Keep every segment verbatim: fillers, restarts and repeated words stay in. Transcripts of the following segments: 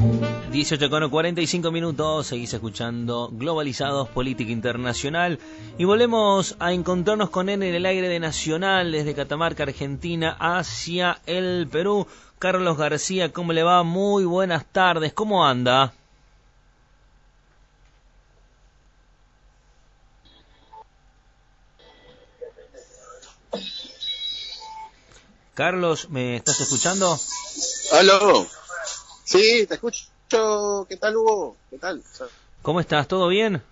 dieciocho con cuarenta y cinco minutos, seguís escuchando Globalizados, Política Internacional, y volvemos a encontrarnos con él en el aire de Nacional, desde Catamarca, Argentina, hacia el Perú. Carlos García, ¿cómo le va? Muy buenas tardes, ¿cómo anda? Carlos, ¿me estás escuchando? Aló, sí, te escucho. ¿Qué tal, Hugo? ¿Qué tal? ¿Cómo estás? ¿Todo bien?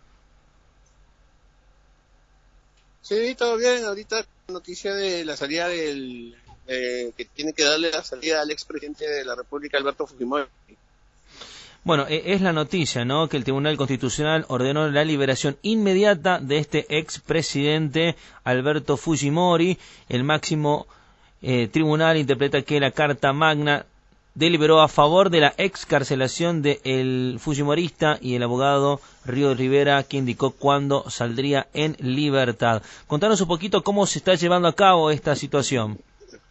Sí, todo bien. Ahorita noticia de la salida del eh, que tiene que darle la salida al expresidente de la República, Alberto Fujimori. Bueno, es la noticia, ¿no?, que el Tribunal Constitucional ordenó la liberación inmediata de este expresidente Alberto Fujimori. El máximo eh, tribunal interpreta que la Carta Magna deliberó a favor de la excarcelación del fujimorista y el abogado Río Rivera, que indicó cuándo saldría en libertad. Contanos un poquito cómo se está llevando a cabo esta situación.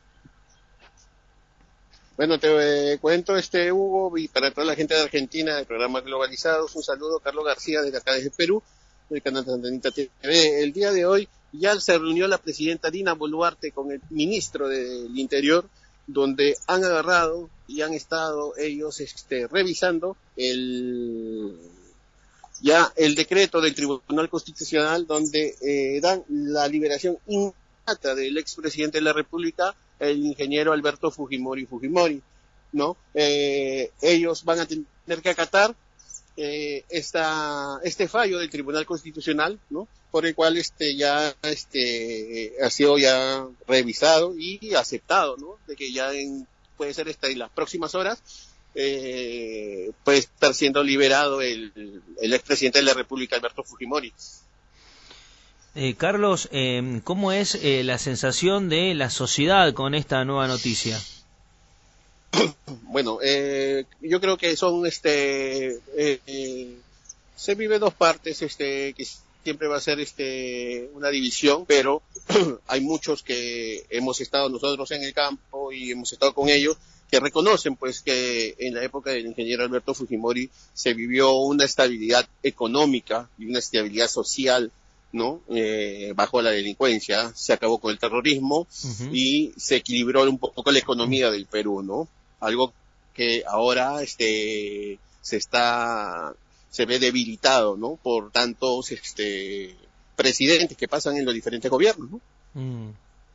Bueno, te eh, cuento, este Hugo, y para toda la gente de Argentina, del programa Globalizados, un saludo, Carlos García, desde acá desde Perú, del canal Santanita T V. El día de hoy ya se reunió la presidenta Dina Boluarte con el ministro del Interior, donde han agarrado y han estado ellos este, revisando el ya el decreto del Tribunal Constitucional, donde eh, dan la liberación inmediata del expresidente de la República, el ingeniero Alberto Fujimori Fujimori, ¿no? Eh, ellos van a tener que acatar eh, esta, este fallo del Tribunal Constitucional, ¿no?, por el cual este ya este ha sido ya revisado y aceptado, ¿no?, de que ya en, puede ser esta en las próximas horas eh, puede estar siendo liberado el, el expresidente de la República, Alberto Fujimori. Eh, Carlos, eh, ¿cómo es eh, la sensación de la sociedad con esta nueva noticia? Bueno, eh, yo creo que son, este, eh, eh, se vive dos partes, este, que siempre va a ser, este, una división, pero hay muchos que hemos estado nosotros en el campo y hemos estado con ellos, que reconocen, pues, que en la época del ingeniero Alberto Fujimori se vivió una estabilidad económica y una estabilidad social, ¿no? Eh, bajo la delincuencia, se acabó con el terrorismo uh-huh. y se equilibró un poco la economía del Perú, ¿no? Algo que ahora este se está se ve debilitado, ¿no?, por tantos este presidentes que pasan en los diferentes gobiernos, ¿no? Mm.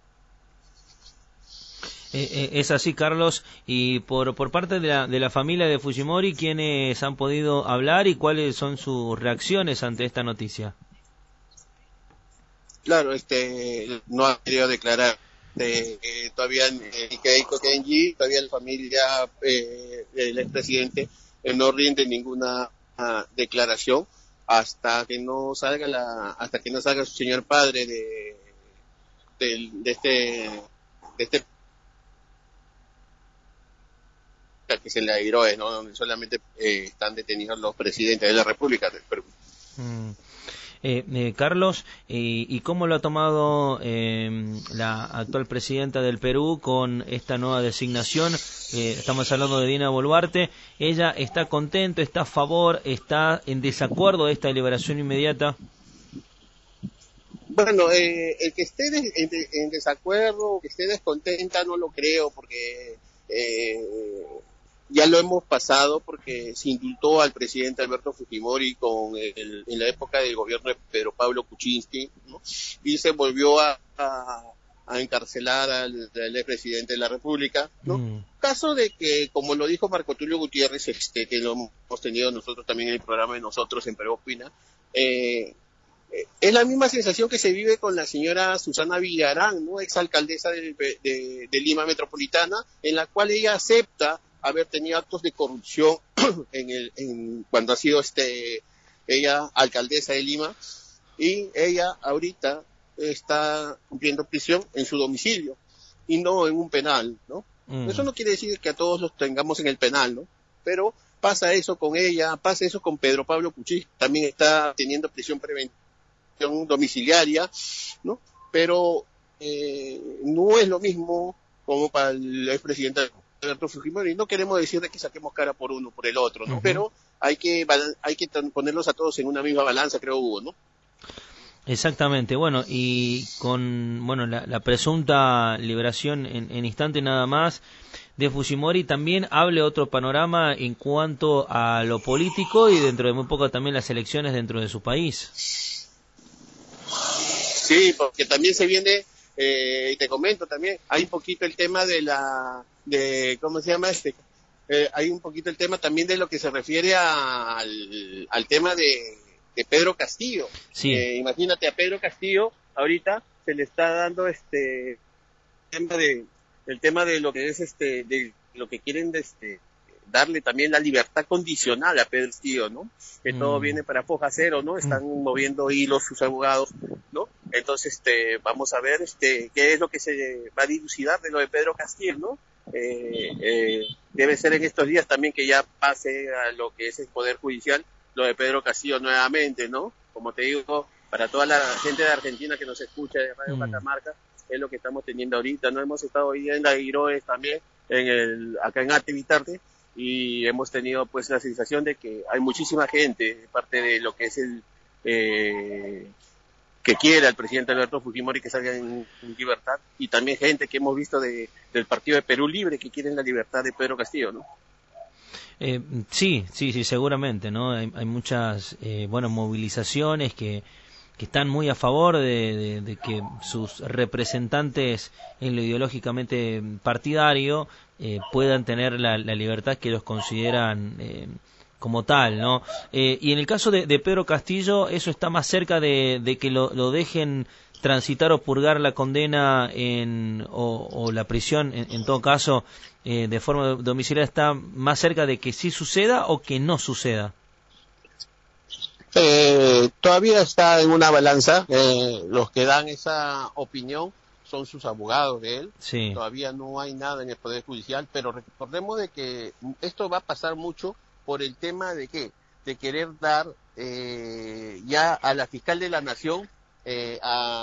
Eh, eh, es así, Carlos. Y por por parte de la de la familia de Fujimori, ¿quiénes han podido hablar y cuáles son sus reacciones ante esta noticia? Claro, este no ha querido declarar. Eh, eh, todavía eh, Keiko Kenji, todavía la familia eh, del expresidente eh, no rinde ninguna uh, declaración hasta que no salga la hasta que no salga su señor padre de de, de este de este que se le airó, ¿no?, donde solamente eh, están detenidos los presidentes de la República del Perú. Mm. Eh, eh, Carlos, eh, ¿y cómo lo ha tomado eh, la actual presidenta del Perú con esta nueva designación? Eh, estamos hablando de Dina Boluarte. ¿Ella está contenta, está a favor, está en desacuerdo de esta liberación inmediata? Bueno, eh, el que esté de, en, en desacuerdo, que esté descontenta, no lo creo, porque eh, ya lo hemos pasado, porque se indultó al presidente Alberto Fujimori con el, en la época del gobierno de Pedro Pablo Kuczynski, ¿no?, y se volvió a, a, a encarcelar al, al expresidente de la República, ¿no? Mm. Caso de que, como lo dijo Marco Tulio Gutiérrez, este, que lo hemos tenido nosotros también en el programa de nosotros en Perú Opina, eh, es la misma sensación que se vive con la señora Susana Villarán, ¿no?, exalcaldesa de, de, de Lima Metropolitana, en la cual ella acepta haber tenido actos de corrupción en el en cuando ha sido este ella alcaldesa de Lima, y ella ahorita está cumpliendo prisión en su domicilio y no en un penal, ¿no? Mm. Eso no quiere decir que a todos los tengamos en el penal, ¿no? Pero pasa eso con ella, pasa eso con Pedro Pablo Kuczynski, también está teniendo prisión preventiva domiciliaria, ¿no? Pero eh, no es lo mismo como para el expresidente Alberto Fujimori. No queremos decir de que saquemos cara por uno, por el otro, ¿no? Uh-huh. Pero hay que, hay que ponerlos a todos en una misma balanza, creo, Hugo, ¿no? Exactamente, bueno, y con bueno la, la presunta liberación en, en instante nada más de Fujimori, también hable otro panorama en cuanto a lo político y dentro de muy poco también las elecciones dentro de su país. Sí, porque también se viene, eh, y te comento también, hay un poquito el tema de la, de, ¿cómo se llama este? Eh, hay un poquito el tema también de lo que se refiere a, al, al tema de, de Pedro Castillo. Sí. Eh, imagínate, a Pedro Castillo ahorita se le está dando este tema de, el tema de lo que es este, de lo que quieren de este, darle también la libertad condicional a Pedro Castillo, ¿no? Que mm. todo viene para foja cero, ¿no? Están mm. moviendo hilos sus abogados, ¿no? Entonces, este, vamos a ver, este, qué es lo que se va a dilucidar de lo de Pedro Castillo, ¿no? Eh, eh, debe ser en estos días también que ya pase a lo que es el Poder Judicial, lo de Pedro Castillo nuevamente, ¿no? Como te digo, para toda la gente de Argentina que nos escucha de Radio mm. Catamarca, es lo que estamos teniendo ahorita, ¿no? Hemos estado hoy en la Iroes también, en el, acá en Arte Vitarte, y hemos tenido pues la sensación de que hay muchísima gente, parte de lo que es el, eh, que quiere al presidente Alberto Fujimori que salga en, en libertad, y también gente que hemos visto de, del partido de Perú Libre que quieren la libertad de Pedro Castillo, ¿no? Eh, sí, sí, sí, seguramente, ¿no? Hay, hay muchas, eh, bueno, movilizaciones que que están muy a favor de, de, de que sus representantes en lo ideológicamente partidario eh, puedan tener la, la libertad que ellos consideran eh, como tal, ¿no? Eh, y en el caso de, de Pedro Castillo, eso está más cerca de, de que lo, lo dejen transitar o purgar la condena en, o, o la prisión, en, en todo caso, eh, de forma domiciliaria, está más cerca de que sí suceda o que no suceda. Eh, todavía está en una balanza, eh, los que dan esa opinión son sus abogados de él, sí. Todavía no hay nada en el Poder Judicial, pero recordemos de que esto va a pasar mucho por el tema de que de querer dar eh, ya a la fiscal de la Nación, eh,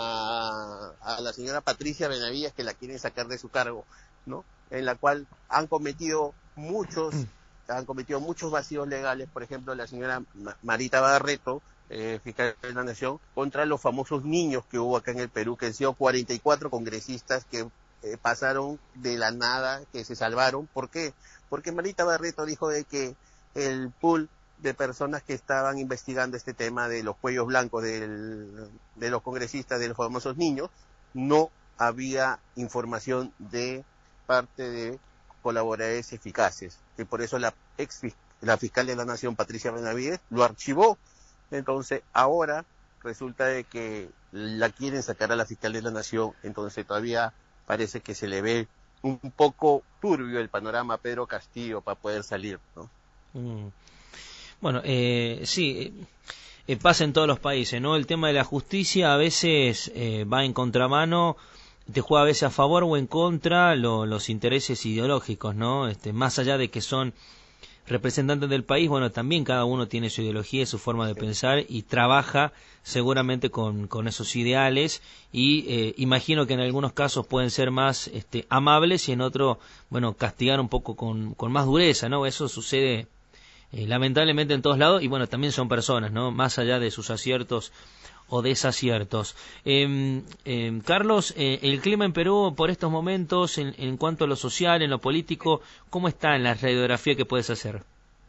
a, a la señora Patricia Benavides, que la quieren sacar de su cargo, ¿no? En la cual han cometido muchos han cometido muchos vacíos legales, por ejemplo, la señora Marita Barreto, eh, fiscal de la Nación, contra los famosos niños que hubo acá en el Perú, que han sido cuarenta y cuatro congresistas que eh, pasaron de la nada, que se salvaron. ¿Por qué? Porque Marita Barreto dijo de que el pool de personas que estaban investigando este tema de los cuellos blancos del, de los congresistas, de los famosos niños, no había información de parte de colaboradores eficaces, y por eso la ex la fiscal de la Nación, Patricia Benavides, lo archivó. Entonces ahora resulta de que la quieren sacar a la fiscal de la Nación, entonces todavía parece que se le ve un poco turbio el panorama a Pedro Castillo para poder salir, ¿no? Mm. Bueno, eh, sí, eh, pasa en todos los países, ¿no? El tema de la justicia a veces eh, va en contramano, te juega a veces a favor o en contra lo, los intereses ideológicos, ¿no? Este, más allá de que son representantes del país, bueno, también cada uno tiene su ideología y su forma de pensar y trabaja seguramente con, con esos ideales y eh, imagino que en algunos casos pueden ser más este, amables y en otros, bueno, castigar un poco con, con más dureza, ¿no? Eso sucede eh, lamentablemente en todos lados y bueno, también son personas, ¿no? Más allá de sus aciertos o desaciertos. Eh, eh, Carlos, eh, el clima en Perú por estos momentos, en, en cuanto a lo social, en lo político, ¿cómo está en la radiografía que puedes hacer?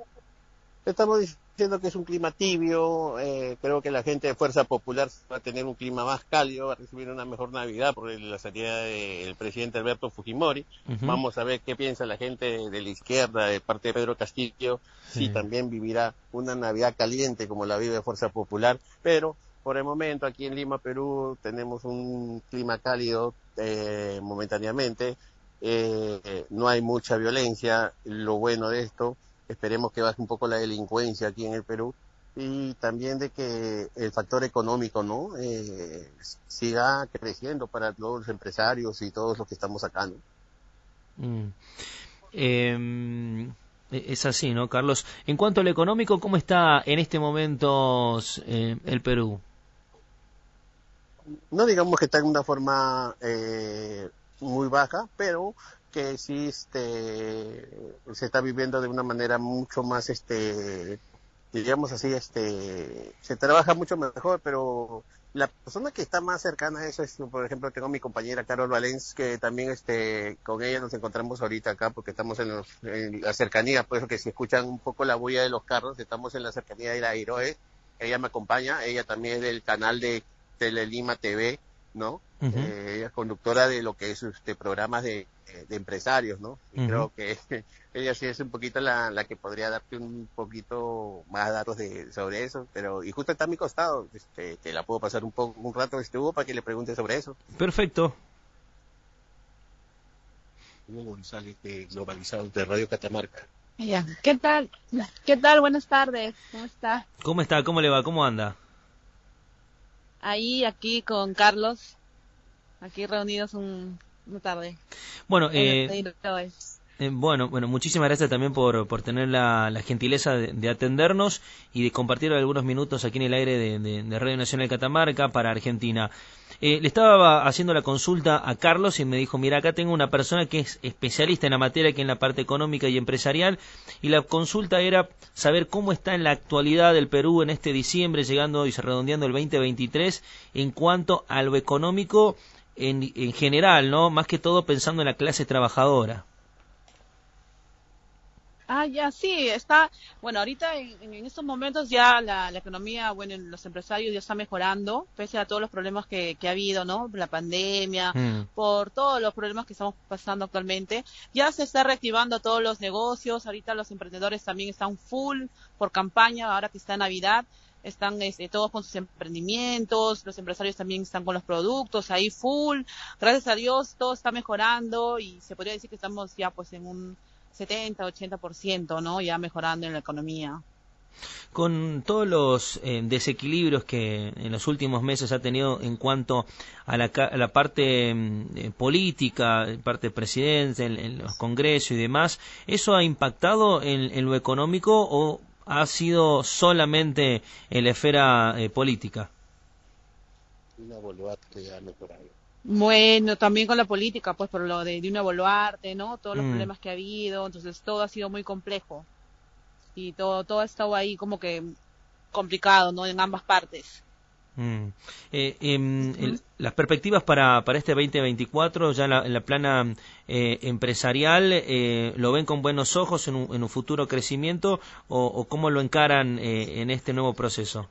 Estamos diciendo que es un clima tibio, eh, creo que la gente de Fuerza Popular va a tener un clima más cálido, va a recibir una mejor Navidad por la salida del presidente Alberto Fujimori. Uh-huh. Vamos a ver qué piensa la gente de la izquierda, de parte de Pedro Castillo, sí. Si también vivirá una Navidad caliente como la vive Fuerza Popular, pero por el momento aquí en Lima, Perú, tenemos un clima cálido eh, momentáneamente, eh, no hay mucha violencia, lo bueno de esto, esperemos que baje un poco la delincuencia aquí en el Perú y también de que el factor económico, ¿no? Eh, siga creciendo para todos los empresarios y todos los que estamos acá, ¿no? Mm. Eh, es así, ¿no, Carlos? En cuanto al económico, ¿cómo está en este momento eh, el Perú? No digamos que está en una forma eh, muy baja, pero que sí este se está viviendo de una manera mucho más este digamos así este se trabaja mucho mejor, pero la persona que está más cercana a eso es, por ejemplo, tengo mi compañera Carol Valens, que también este con ella nos encontramos ahorita acá porque estamos en, los, en la cercanía, por eso que si escuchan un poco la bulla de los carros, estamos en la cercanía de la Iroe. Ella me acompaña, ella también es del canal de Telelima T V, ¿no? Uh-huh. Eh, ella es conductora de lo que es este programas de, de empresarios, ¿no? Y uh-huh. creo que ella sí es un poquito la, la que podría darte un poquito más datos de sobre eso, pero y justo está a mi costado, este, que la puedo pasar un poco un rato este Hugo para que le pregunte sobre eso. Perfecto. Hugo González de Globalizados de Radio Catamarca. Ya. ¿Qué tal? ¿Qué tal? Buenas tardes. ¿Cómo está? ¿Cómo está? ¿Cómo le va? ¿Cómo anda? Ahí, aquí con Carlos, aquí reunidos un, una tarde. Bueno, eh, eh, bueno, bueno, muchísimas gracias también por, por tener la, la gentileza de, de atendernos y de compartir algunos minutos aquí en el aire de, de, de Radio Nacional Catamarca para Argentina. Eh, le estaba haciendo la consulta a Carlos y me dijo, mira, acá tengo una persona que es especialista en la materia, que en la parte económica y empresarial, y la consulta era saber cómo está en la actualidad el Perú en este diciembre, llegando y redondeando el veinte veintitrés, en cuanto a lo económico en, en general, ¿no? Más que todo pensando en la clase trabajadora. Ah, ya, sí, está, bueno, ahorita en, en estos momentos ya la, la economía, bueno, los empresarios ya está mejorando, pese a todos los problemas que, que ha habido, ¿no? La pandemia, mm. por todos los problemas que estamos pasando actualmente, ya se está reactivando todos los negocios, ahorita los emprendedores también están full por campaña, ahora que está Navidad, están este, todos con sus emprendimientos, los empresarios también están con los productos, ahí full, gracias a Dios todo está mejorando y se podría decir que estamos ya pues en un setenta, ochenta por ciento, ¿no? Ya mejorando en la economía. Con todos los eh, desequilibrios que en los últimos meses ha tenido en cuanto a la, a la parte eh, política, parte presidencia, en, en los congresos y demás, ¿eso ha impactado en, en lo económico o ha sido solamente en la esfera eh, política? Una Boluarte ya mejorado. Bueno, también con la política, pues por lo de Dina Boluarte, ¿no? Todos los mm. problemas que ha habido, entonces todo ha sido muy complejo y todo todo ha estado ahí como que complicado, ¿no? En ambas partes. Mm. Eh, eh, uh-huh. el, las perspectivas para para este veinte veinticuatro, ya en la, en la plana eh, empresarial, eh, ¿lo ven con buenos ojos en un, en un futuro crecimiento o, o cómo lo encaran eh, en este nuevo proceso?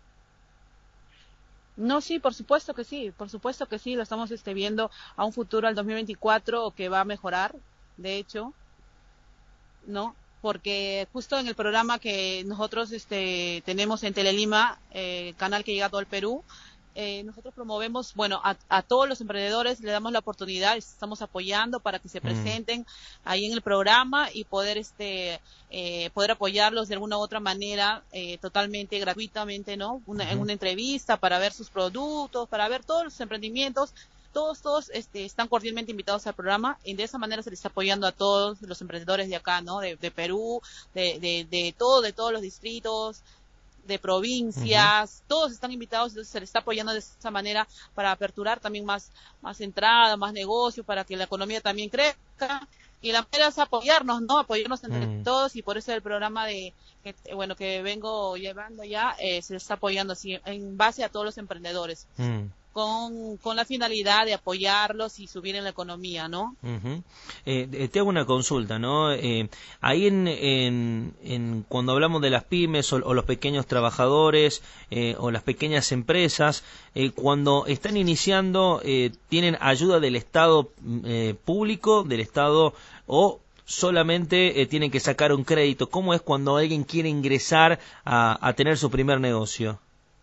No, sí, por supuesto que sí, por supuesto que sí, lo estamos este, viendo a un futuro al dos mil veinticuatro que va a mejorar, de hecho, ¿no? Porque justo en el programa que nosotros este, tenemos en Telelima, eh, canal que llega a todo el Perú, eh, nosotros promovemos, bueno, a, a todos los emprendedores le damos la oportunidad, estamos apoyando para que se presenten mm. ahí en el programa y poder este eh, poder apoyarlos de alguna u otra manera, eh, totalmente gratuitamente, ¿no? Una, uh-huh. En una entrevista para ver sus productos, para ver todos los emprendimientos. Todos, todos este, están cordialmente invitados al programa y de esa manera se les está apoyando a todos los emprendedores de acá, ¿no? De, de Perú, de, de, de todo, de todos los distritos, de provincias, uh-huh. todos están invitados, entonces se les está apoyando de esa manera para aperturar también más, más entrada, más negocio, para que la economía también crezca. Y la manera es apoyarnos, ¿no? Apoyarnos entre mm. todos y por eso el programa de, que, bueno, que vengo llevando ya, eh, se está apoyando así en base a todos los emprendedores. Mm. Con, con la finalidad de apoyarlos y subir en la economía, ¿no? Uh-huh. eh, te hago una consulta, ¿no? Eh, ahí en, en, en cuando hablamos de las pymes o, o los pequeños trabajadores eh, o las pequeñas empresas, eh, cuando están iniciando, eh, ¿tienen ayuda del Estado eh, público, del Estado o solamente eh, tienen que sacar un crédito? ¿Cómo es cuando alguien quiere ingresar a, a tener su primer negocio?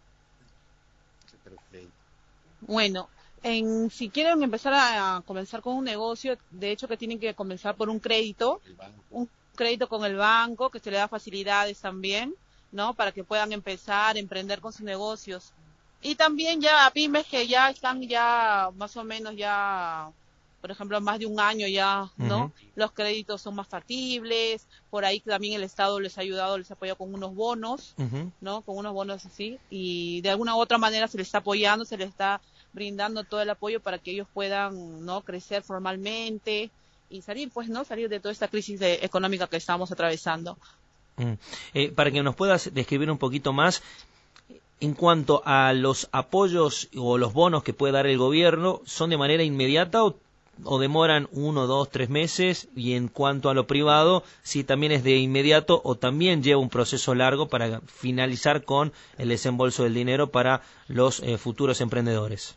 Bueno, en, si quieren empezar a, a comenzar con un negocio, de hecho que tienen que comenzar por un crédito, un crédito con el banco, que se le da facilidades también, ¿no? Para que puedan empezar a emprender con sus negocios. Y también ya a pymes que ya están ya más o menos ya, por ejemplo, más de un año ya, ¿no? Uh-huh. Los créditos son más factibles, por ahí también el Estado les ha ayudado, les ha apoyado con unos bonos, uh-huh. ¿no? Con unos bonos así, y de alguna u otra manera se les está apoyando, se les está brindando todo el apoyo para que ellos puedan, ¿no? Crecer formalmente y salir, pues, ¿no? Salir de toda esta crisis de, económica que estamos atravesando. Mm. Eh, para que nos puedas describir un poquito más, en cuanto a los apoyos o los bonos que puede dar el gobierno, ¿son de manera inmediata o, o demoran uno, dos, tres meses? Y en cuanto a lo privado, si también es de inmediato o también lleva un proceso largo para finalizar con el desembolso del dinero para los eh, futuros emprendedores.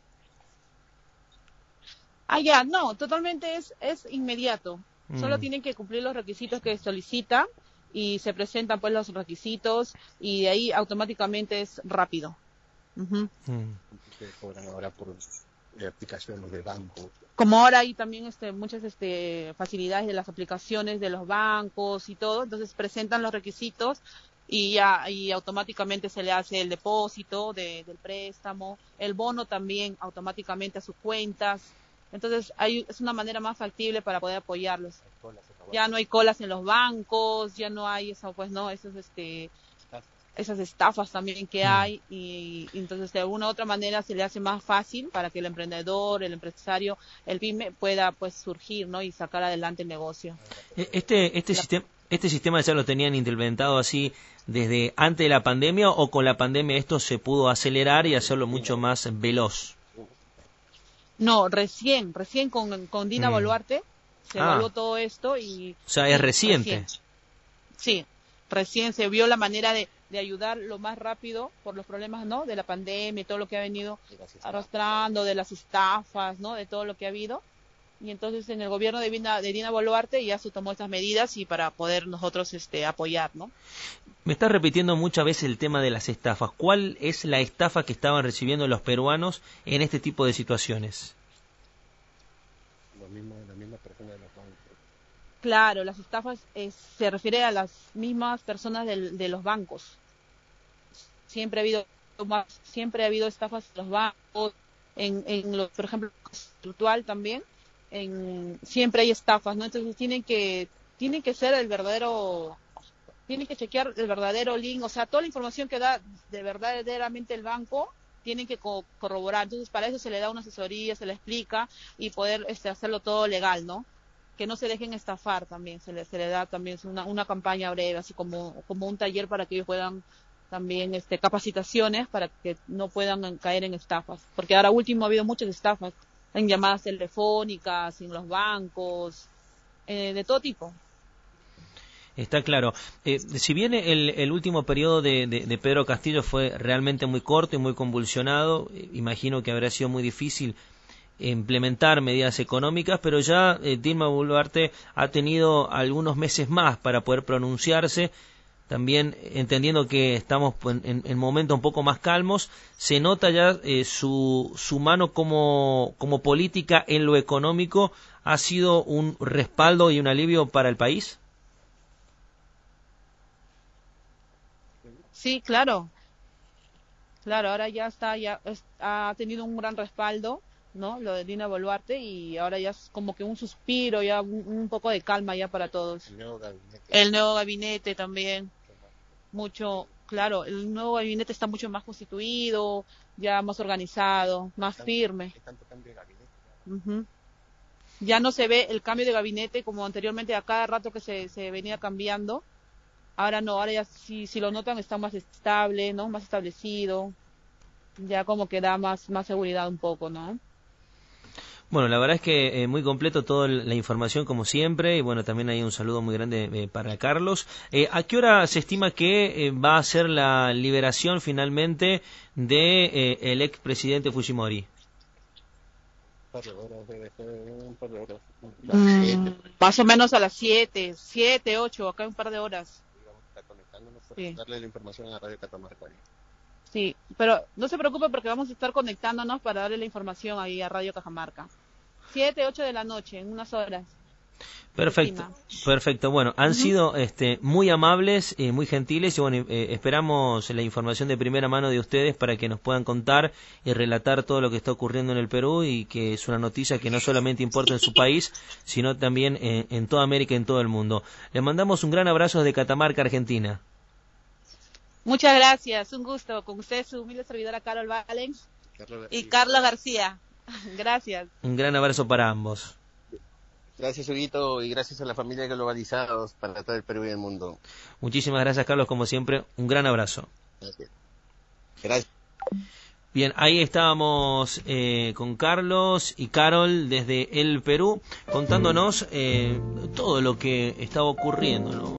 Ah, ya, no, totalmente es, es inmediato. Mm. Solo tienen que cumplir los requisitos que solicitan y se presentan pues los requisitos y de ahí automáticamente es rápido. Uh-huh. Mm. Se cobran ahora por aplicaciones de banco. Como ahora hay también este, muchas este, facilidades de las aplicaciones de los bancos y todo, entonces presentan los requisitos y ya y automáticamente se le hace el depósito de, del préstamo, el bono también automáticamente a sus cuentas. Entonces hay, es una manera más factible para poder apoyarlos. Ya no hay colas en los bancos, ya no hay eso, pues no, esos, este, esas estafas también que hay y, y entonces de alguna u otra manera se le hace más fácil para que el emprendedor, el empresario, el pyme pueda pues surgir, ¿no? Y sacar adelante el negocio. Este, este, La... sistema, ¿Este sistema ya lo tenían implementado así desde antes de la pandemia o con la pandemia esto se pudo acelerar y hacerlo mucho más veloz? No, recién, recién con, con Dina mm. Boluarte se ah. evaluó todo esto y... O sea, es reciente. Recién. Sí, recién se vio la manera de, de ayudar lo más rápido por los problemas, ¿no? De la pandemia y todo lo que ha venido arrastrando, de las estafas, ¿no? De todo lo que ha habido. Y entonces en el gobierno de Dina, de Dina Boluarte ya se tomó estas medidas y para poder nosotros este, apoyar, ¿no? Me estás repitiendo muchas veces el tema de las estafas. ¿Cuál es la estafa que estaban recibiendo los peruanos en este tipo de situaciones? Lo mismo, la misma persona de los bancos. Claro, las estafas eh, se refiere a las mismas personas del, de los bancos. Siempre ha habido siempre ha habido estafas en los bancos, en, en los, por ejemplo, virtual también. En, siempre hay estafas, ¿no? Entonces tienen que tienen que ser el verdadero, tienen que chequear el verdadero link, o sea, toda la información que da de verdaderamente el banco tienen que co- corroborar. Entonces para eso se le da una asesoría, se le explica y poder este, hacerlo todo legal, ¿no? Que no se dejen estafar también, se le, se le da también una, una campaña breve, así como, como un taller para que ellos puedan también este, capacitaciones para que no puedan caer en estafas, porque ahora último ha habido muchas estafas en llamadas telefónicas, en los bancos, eh, de todo tipo. Está claro. Eh, si bien el, el último periodo de, de, de Pedro Castillo fue realmente muy corto y muy convulsionado, eh, imagino que habrá sido muy difícil implementar medidas económicas, pero ya eh, Dilma Boluarte ha tenido algunos meses más para poder pronunciarse. También entendiendo que estamos en, en momentos un poco más calmos, se nota ya eh, su, su mano como, como política en lo económico. ¿Ha sido un respaldo y un alivio para el país? Sí, claro. Claro, ahora ya está, ya es, ha tenido un gran respaldo, ¿no? Lo de Dina Boluarte y ahora ya es como que un suspiro, ya un, un poco de calma ya para todos. El nuevo gabinete. El nuevo gabinete también. Mucho, claro, el nuevo gabinete está mucho más constituido, ya más organizado, más ¿Tanto, firme. ¿Qué tanto cambio de gabinete? Uh-huh. Ya no se ve el cambio de gabinete como anteriormente a cada rato que se, se venía cambiando. Ahora no, ahora ya si, si lo notan está más estable, ¿no? Más establecido. Ya como que da más, más seguridad un poco, ¿no? Bueno, la verdad es que eh, muy completo toda la información como siempre y bueno, también hay un saludo muy grande eh, para Carlos. Eh, ¿A qué hora se estima que eh, va a ser la liberación finalmente de eh, el expresidente Fujimori? Un par de horas, debe ser un par de horas. Mm, más o menos a las siete, siete, ocho, acá un par de horas. Vamos a estar conectándonos para Sí. darle la información a Radio Catamarca. Sí, pero no se preocupe porque vamos a estar conectándonos para darle la información ahí a Radio Cajamarca. Siete, ocho de la noche, en unas horas. Perfecto, perfecto. Bueno, han uh-huh. sido este, muy amables y muy gentiles y bueno, eh, esperamos la información de primera mano de ustedes para que nos puedan contar y relatar todo lo que está ocurriendo en el Perú y que es una noticia que no solamente importa en su país, sino también en, en toda América y en todo el mundo. Les mandamos un gran abrazo desde Catamarca, Argentina. Muchas gracias, un gusto. Con usted, su humilde servidora Carol Valens y Carlos García. Gracias. Un gran abrazo para ambos. Gracias, Huguito, y gracias a la familia Globalizados para todo el Perú y el mundo. Muchísimas gracias, Carlos, como siempre, un gran abrazo. Gracias. Gracias. Bien, ahí estábamos eh, con Carlos y Carol desde el Perú, contándonos eh, todo lo que estaba ocurriendo, ¿no?